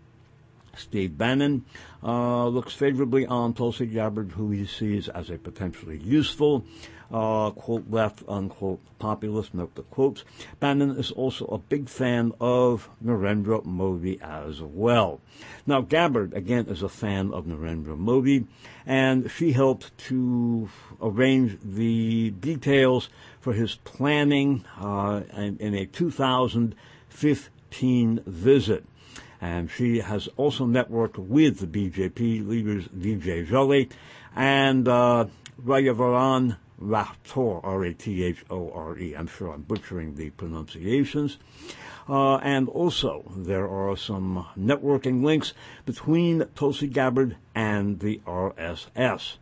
Steve Bannon uh, looks favorably on Tulsi Gabbard, who he sees as a potentially useful, uh, quote, left, unquote, populist, note the quotes. Bannon is also a big fan of Narendra Modi as well. Now, Gabbard, again, is a fan of Narendra Modi, and she helped to arrange the details for his planning uh, in, in a two thousand fifteen visit. And she has also networked with the B J P leaders Vijay Jolly and uh, Rayavaran Rathore, R A T H O R E. I'm sure I'm butchering the pronunciations. Uh, and also, there are some networking links between Tulsi Gabbard and the R S S.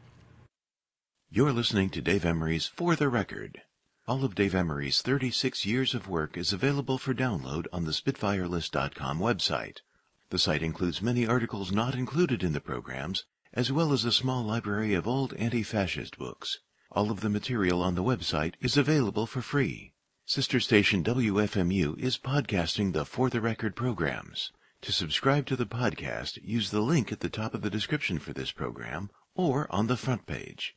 You're listening to Dave Emery's For the Record. All of Dave Emery's thirty-six years of work is available for download on the Spitfire List dot com website. The site includes many articles not included in the programs, as well as a small library of old anti-fascist books. All of the material on the website is available for free. Sister station W F M U is podcasting the For the Record programs. To subscribe to the podcast, use the link at the top of the description for this program or on the front page.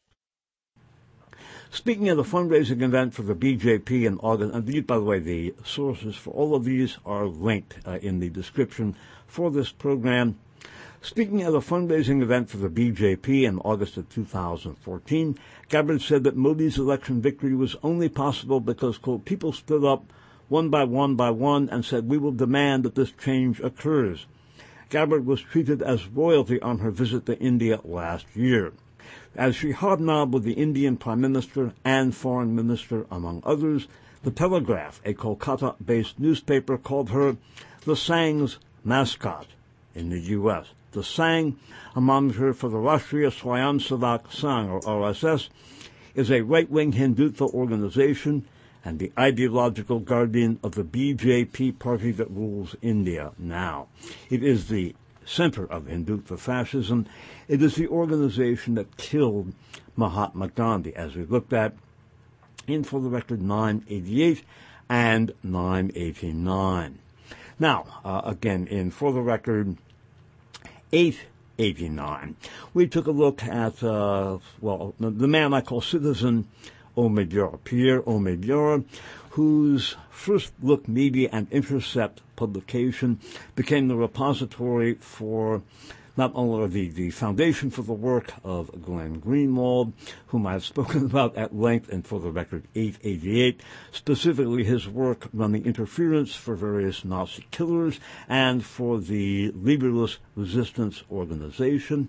Speaking of the fundraising event for the B J P in August, and these, by the way, the sources for all of these are linked uh, in the description for this program. Speaking of the fundraising event for the B J P in August of two thousand fourteen, Gabbard said that Modi's election victory was only possible because, quote, people stood up one by one by one and said, we will demand that this change occurs. Gabbard was treated as royalty on her visit to India last year. As she hobnobbed with the Indian Prime Minister and Foreign Minister, among others, The Telegraph, a Kolkata-based newspaper, called her the Sangh's mascot in the U S The Sangh, a monitor for the Rashtriya Swayamsevak Sangh, or R S S, is a right-wing Hindutva organization and the ideological guardian of the B J P party that rules India now. It is the center of Hindutva fascism. It is the organization that killed Mahatma Gandhi, as we looked at in For the Record nine eighty-eight and nine eighty-nine. Now, uh, again, in For the Record eight eighty-nine, we took a look at, uh, well, the man I call Citizen Omidyar, Pierre Omidyar, whose First Look Media and Intercept publication became the repository for not only the, the foundation for the work of Glenn Greenwald, whom I've spoken about at length and For the Record eight eighty-eight, specifically his work running interference for various Nazi killers and for the Leaderless Resistance Organization.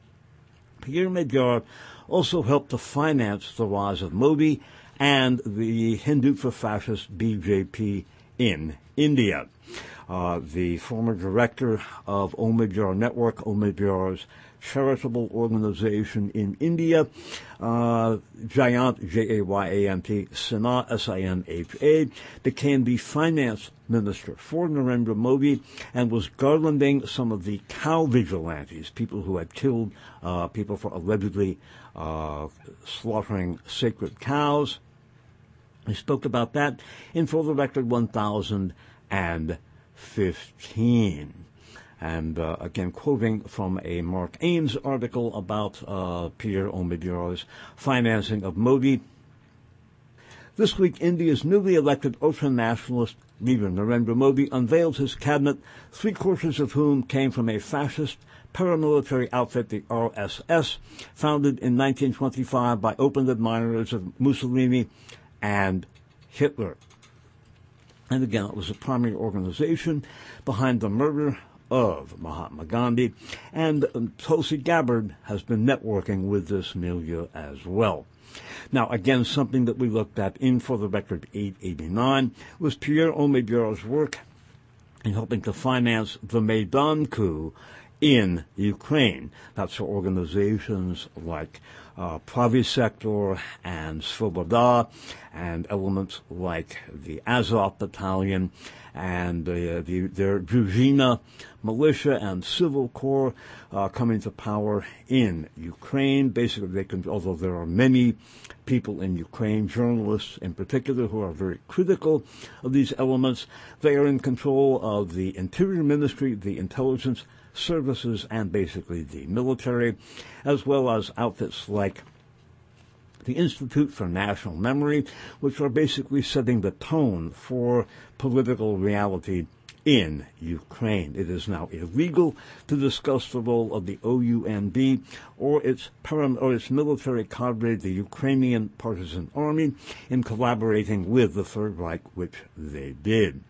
Pierre Omidyar also helped to finance the rise of Modi and the Hindutva fascist B J P in India. Uh, the former director of Omidyar Network, Omidyar's charitable organization in India, uh, Jayant, J A Y A N T, Sinha, S I N H A, became the finance minister for Narendra Modi and was garlanding some of the cow vigilantes, people who had killed uh, people for allegedly uh, slaughtering sacred cows. He spoke about that in For the Record one thousand fifteen. And uh, again, quoting from a Mark Ames article about uh, Pierre Omidyar's financing of Modi. This week, India's newly elected ultra-nationalist leader Narendra Modi unveiled his cabinet, three-quarters of whom came from a fascist paramilitary outfit, the R S S, founded in nineteen twenty-five by open admirers of Mussolini and Hitler. And again, it was a primary organization behind the murder of Mahatma Gandhi, and um, Tulsi Gabbard has been networking with this milieu as well. Now, again, something that we looked at in For the Record eight eighty-nine was Pierre Omidyar's work in helping to finance the Maidan coup in Ukraine. That's for organizations like uh, Pravy Sector and Svoboda, and elements like the Azov Battalion and uh, the, their Druzhina militia and civil corps uh, coming to power in Ukraine. Basically, they can, although there are many people in Ukraine, journalists in particular, who are very critical of these elements, they are in control of the Interior Ministry, the intelligence services, and basically the military, as well as outfits like the Institute for National Memory, which are basically setting the tone for political reality in Ukraine. It is now illegal to discuss the role of the O U N B or its param- or its military cadre, the Ukrainian Partisan Army, in collaborating with the Third Reich, which they did.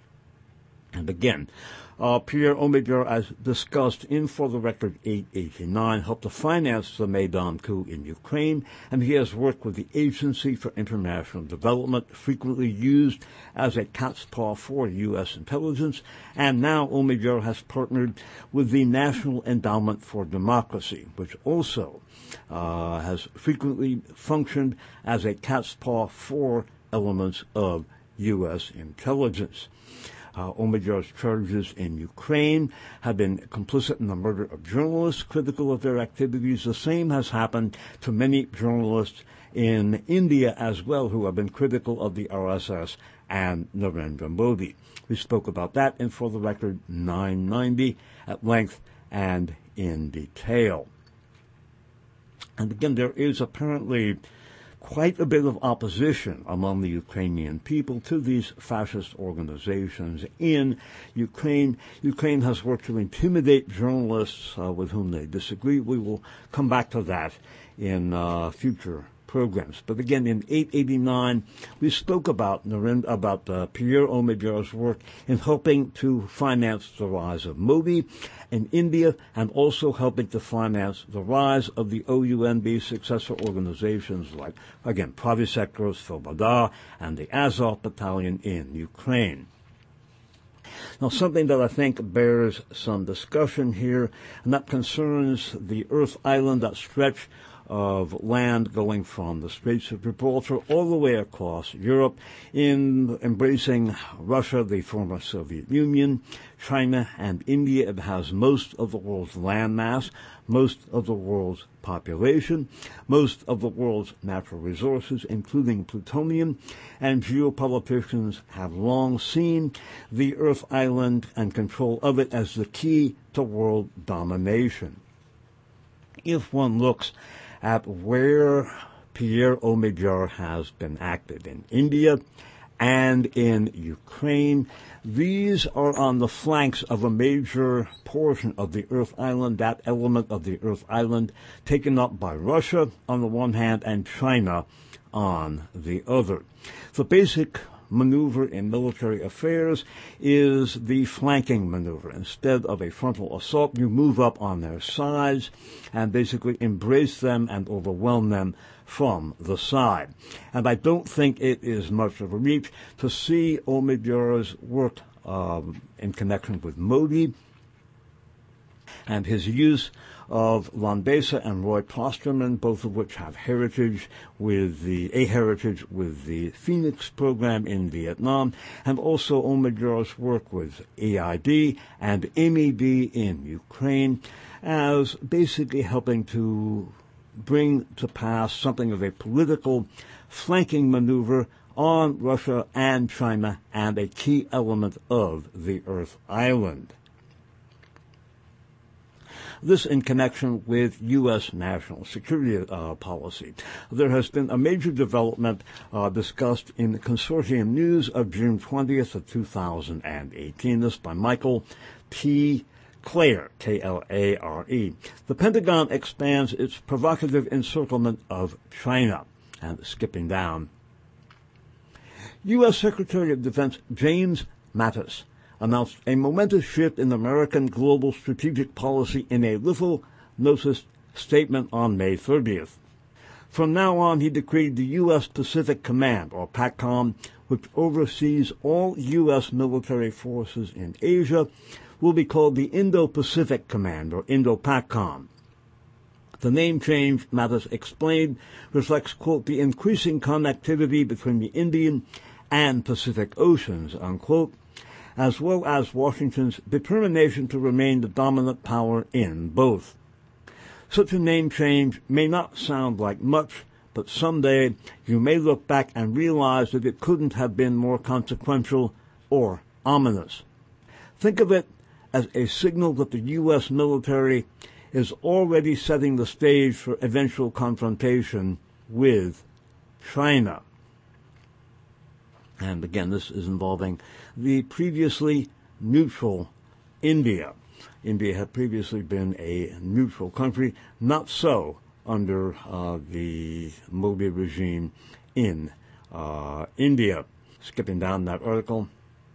And again, uh, Pierre Omidyar, as discussed in For the Record eight eighty-nine, helped to finance the Maidan coup in Ukraine, and he has worked with the Agency for International Development, frequently used as a cat's paw for U S intelligence, and now Omidyar has partnered with the National Endowment for Democracy, which also uh, has frequently functioned as a cat's paw for elements of U S intelligence. Uh, Omidyar's charges in Ukraine have been complicit in the murder of journalists critical of their activities. The same has happened to many journalists in India as well, who have been critical of the R S S and Narendra Modi. We spoke about that in For the Record nine ninety at length and in detail. And again, there is apparently quite a bit of opposition among the Ukrainian people to these fascist organizations in Ukraine. Ukraine has worked to intimidate journalists uh, with whom they disagree. We will come back to that in uh, future programs. But again, in eight eighty-nine, we spoke about Narendra, about uh, Pierre Omidyar's work in helping to finance the rise of Modi in India, and also helping to finance the rise of the O U N B successor organizations like, again, Pravy Sector, Svoboda, and the Azov Battalion in Ukraine. Now, something that I think bears some discussion here, and that concerns the Earth Island, that stretch of land going from the Straits of Gibraltar all the way across Europe, in embracing Russia, the former Soviet Union, China, and India. It has most of the world's landmass, most of the world's population, most of the world's natural resources, including plutonium, and geopoliticians have long seen the Earth Island and control of it as the key to world domination. If one looks at where Pierre Omidyar has been active in India and in Ukraine, these are on the flanks of a major portion of the Earth Island, that element of the Earth Island taken up by Russia on the one hand and China on the other. The basic maneuver in military affairs is the flanking maneuver. Instead of a frontal assault, you move up on their sides and basically embrace them and overwhelm them from the side. And I don't think it is much of a reach to see Omidyar's work um, in connection with Modi and his use of Landesa and Roy Klosterman, both of which have heritage with the, a heritage with the Phoenix program in Vietnam, and also Omidyar's work with A I D and M E D in Ukraine, as basically helping to bring to pass something of a political flanking maneuver on Russia and China and a key element of the Earth Island. This in connection with U S national security uh, policy. There has been a major development uh, discussed in the Consortium News of June twentieth of two thousand eighteen. This by Michael T. Clare, K L A R E. The Pentagon expands its provocative encirclement of China. And skipping down, U S Secretary of Defense James Mattis announced a momentous shift in American global strategic policy in a little noticed statement on May thirtieth. From now on, he decreed the U S Pacific Command, or PACOM, which oversees all U S military forces in Asia, will be called the Indo-Pacific Command, or Indo-PACOM. The name change, Mattis explained, reflects, quote, the increasing connectivity between the Indian and Pacific Oceans, unquote, as well as Washington's determination to remain the dominant power in both. Such a name change may not sound like much, but someday you may look back and realize that it couldn't have been more consequential or ominous. Think of it as a signal that the U S military is already setting the stage for eventual confrontation with China. And again, this is involving the previously neutral India. India had previously been a neutral country, not so under uh, the Modi regime in uh, India. Skipping down that article.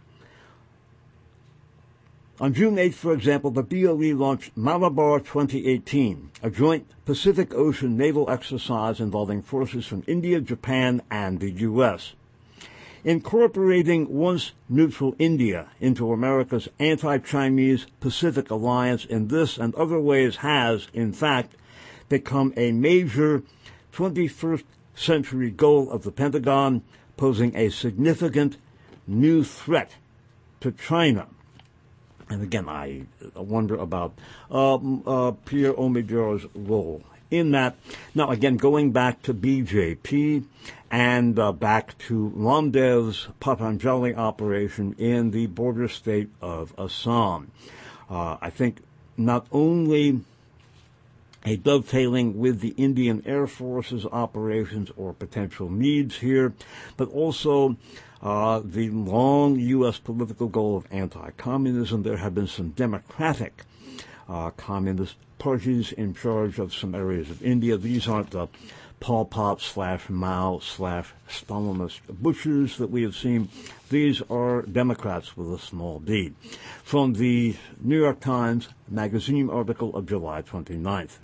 On June eighth, for example, the B O E launched Malabar twenty eighteen, a joint Pacific Ocean naval exercise involving forces from India, Japan, and the U S Incorporating once neutral India into America's anti-Chinese Pacific alliance in this and other ways has, in fact, become a major twenty-first century goal of the Pentagon, posing a significant new threat to China. And again, I wonder about um, uh, Pierre Omidyar's role in that. Now, again, going back to B J P and uh, back to Ramdev's Patanjali operation in the border state of Assam. Uh, I think not only a dovetailing with the Indian Air Force's operations or potential needs here, but also uh, the long U S political goal of anti-communism. There have been some democratic uh, communist parties in charge of some areas of India. These aren't the Pol Pot slash Mao slash Stalinist butchers that we have seen. These are Democrats with a small d. From the New York Times Magazine article of July twenty-ninth.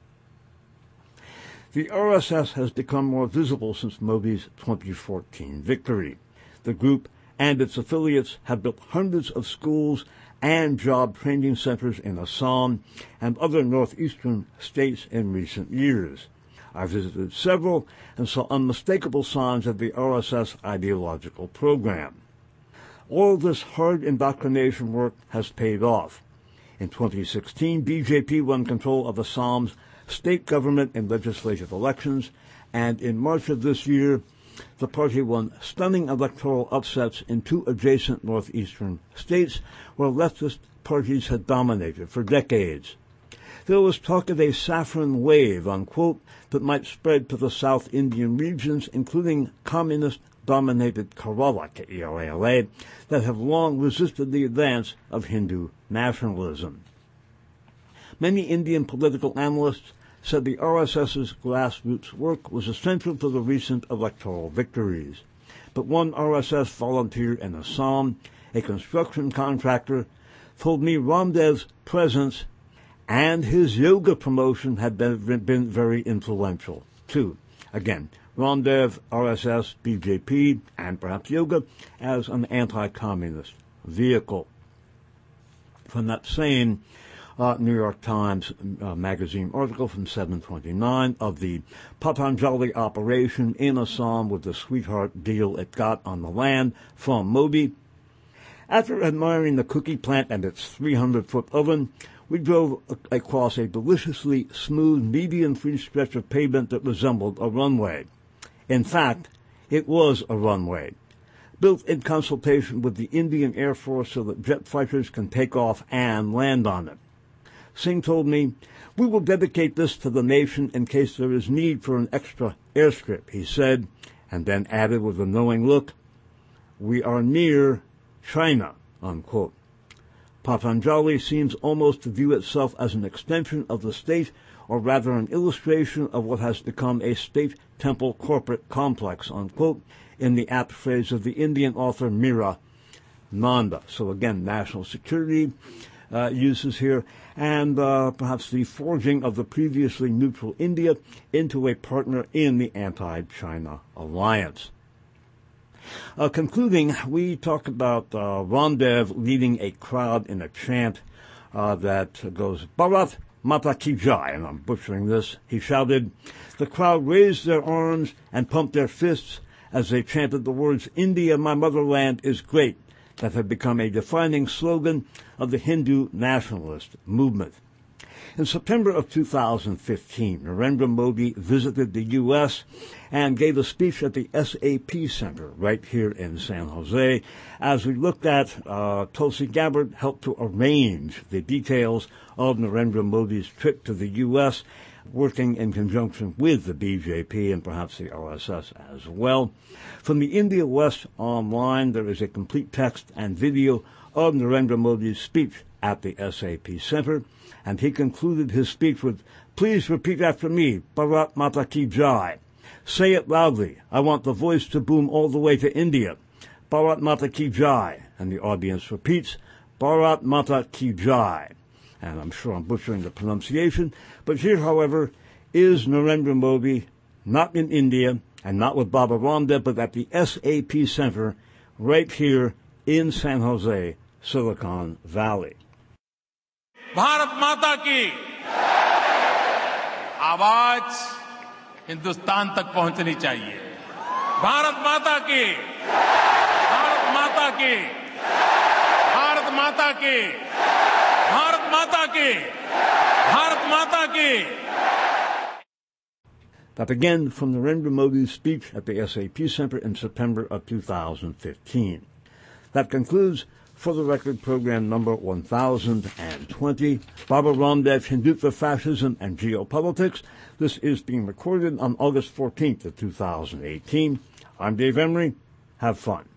The R S S has become more visible since Modi's twenty fourteen victory. The group and its affiliates have built hundreds of schools and job training centers in Assam and other northeastern states in recent years. I visited several and saw unmistakable signs of the R S S ideological program. All this hard indoctrination work has paid off. In twenty sixteen, B J P won control of Assam's state government in legislative elections, and in March of this year, the party won stunning electoral upsets in two adjacent northeastern states where leftist parties had dominated for decades. There was talk of a saffron wave, unquote, that might spread to the South Indian regions, including communist-dominated Kerala, K E R A L A, that have long resisted the advance of Hindu nationalism. Many Indian political analysts said the R S S's grassroots work was essential to the recent electoral victories. But one R S S volunteer in Assam, a construction contractor, told me Ramdev's presence and his yoga promotion had been, been very influential, too. Again, Ramdev, R S S, B J P, and perhaps yoga as an anti-communist vehicle. From that same uh, New York Times uh, magazine article from seven twenty-nine of the Patanjali operation in Assam with the sweetheart deal it got on the land from Modi. After admiring the cookie plant and its three hundred foot oven, we drove across a deliciously smooth, median-free stretch of pavement that resembled a runway. In fact, it was a runway, built in consultation with the Indian Air Force so that jet fighters can take off and land on it. Singh told me, "We will dedicate this to the nation in case there is need for an extra airstrip," he said, and then added with a knowing look, "We are near China," unquote. Patanjali seems almost to view itself as an extension of the state, or rather an illustration of what has become a state temple corporate complex, unquote, in the apt phrase of the Indian author Mira Nanda. So again, national security uh, uses here, and uh, perhaps the forging of the previously neutral India into a partner in the anti-China alliance. Uh, concluding, we talk about uh, Ramdev leading a crowd in a chant uh, that goes, "Bharat Mata Ki Jai," and I'm butchering this. He shouted. The crowd raised their arms and pumped their fists as they chanted the words, "India, my motherland, is great," that had become a defining slogan of the Hindu nationalist movement. In September of two thousand fifteen, Narendra Modi visited the U S and gave a speech at the S A P Center right here in San Jose. As we looked at, uh, Tulsi Gabbard helped to arrange the details of Narendra Modi's trip to the U S, working in conjunction with the B J P and perhaps the R S S as well. From the India West online, there is a complete text and video of Narendra Modi's speech at the S A P Center, and he concluded his speech with, "Please repeat after me, Bharat Mata Ki Jai." Say it loudly. I want the voice to boom all the way to India. Bharat Mata Ki Jai. And the audience repeats, Bharat Mata Ki Jai. And I'm sure I'm butchering the pronunciation, but here, however, is Narendra Modi, not in India, and not with Baba Ramdev, but at the S A P Center, right here in San Jose, Silicon Valley. Bharat माता की आवाज हिंदुस्तान तक पहुंचनी चाहिए। भारत माता की, भारत माता की, भारत माता की, भारत माता की, भारत माता की। That again from Narendra Modi's speech at the S A P Center in September of two thousand fifteen. That concludes For the Record program number one thousand twenty, Baba Ramdev, Hindutva, Fascism, and Geopolitics. This is being recorded on August fourteenth of two thousand eighteen. I'm Dave Emery. Have fun.